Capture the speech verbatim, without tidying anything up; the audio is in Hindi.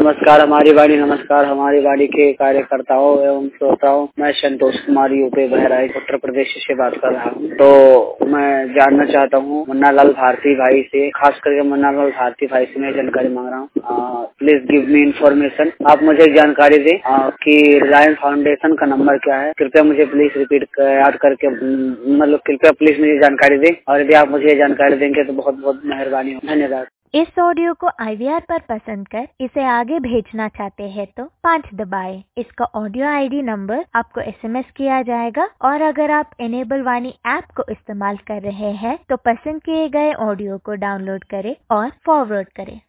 नमस्कार हमारी वाणी, नमस्कार हमारी वाणी के कार्यकर्ताओं एवं श्रोताओं। मैं संतोष कुमार यूपी बहराइच उत्तर प्रदेश से बात कर रहा हूँ। तो मैं जानना चाहता हूँ मुन्ना लाल भारती भाई से, खास करके मुन्ना लाल भारती भाई से मैं जानकारी मांग रहा हूँ। Please give me information. आप मुझे जानकारी दें कि रिलायंस फाउंडेशन का नंबर क्या है। कृपया मुझे प्लीज रिपीट याद करके, मतलब कृपया प्लीज मुझे जानकारी दें, और यदि आप मुझे जानकारी देंगे तो बहुत बहुत मेहरबानी हो। धन्यवाद। इस ऑडियो को आई वी आर पर पसंद कर इसे आगे भेजना चाहते हैं तो पाँच दबाएं। इसका ऑडियो आई डी नंबर आपको एस एम एस किया जाएगा, और अगर आप इनेबल वाणी ऐप को इस्तेमाल कर रहे हैं तो पसंद किए गए ऑडियो को डाउनलोड करें और फॉरवर्ड करें।